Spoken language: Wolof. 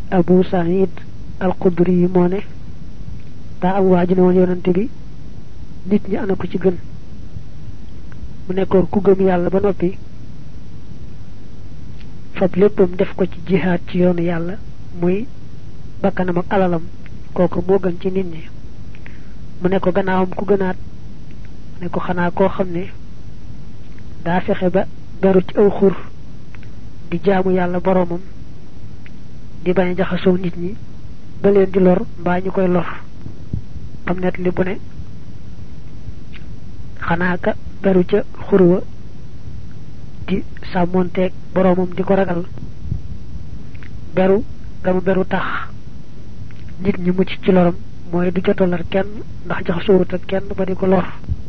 Abu Sa'id al-Khudri moo ne daa am waaju ne woon yonante bi nit ñi ana ko ci gën mu nekkoon ku gëm yàlla ba noppi fab léppam def ko ci jihaad ci yoonu yàlla muy bakkanam ak alalam kooku moo gën ci nit ñi mu ne ko gannaawam ku gënaat ne ko xanaa koo xam ne daa fexe ba beru ci aw xur di jaamu yàlla boromam di bañ jaxasoo nit ñi ba leen di lor mbaa ñu koy lor am net li bu ne xanaa ka beru ca xurwa di sàmmonteeg boromam di ko ragal beru gamu beru tax nit ñi mucc ci loram mooy du jotolar kenn ndax jaxasoowut ak kenn ba di ko lor